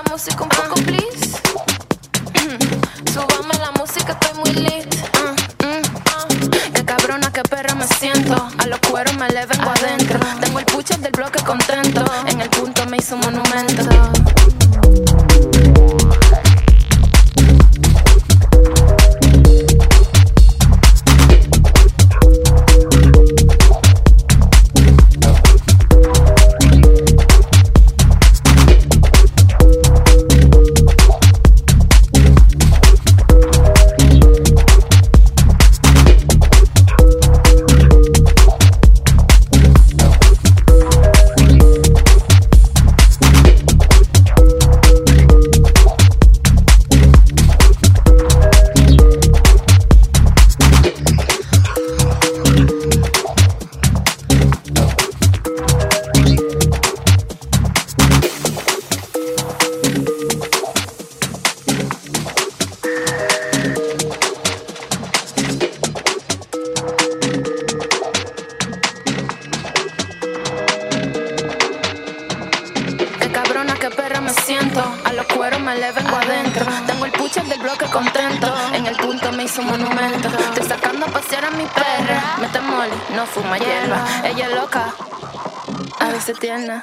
música un poco, please. Súbame la música, estoy muy lit. Qué cabrona, qué perra me siento. A los cueros me le vengo adentro. Tengo el pucho del bloque contento. En el punto me hizo un monumento. Qué perra me siento, a los cueros me le vengo adentro. Tengo el pucho del bloque contento, en el punto me hizo un monumento. Estoy sacando a pasear a mi perra, mete mole, no fuma hierba. Ella es loca, a veces tierna.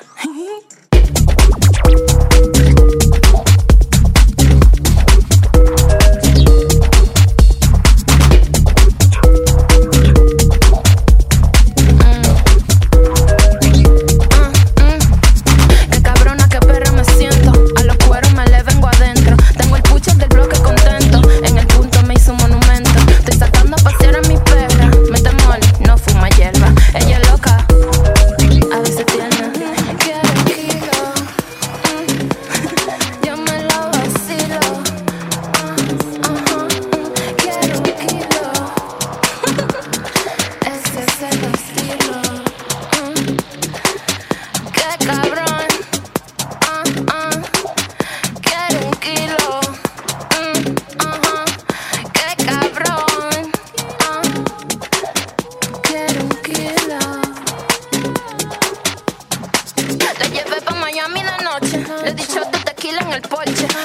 Le he dicho de tequila en el porche.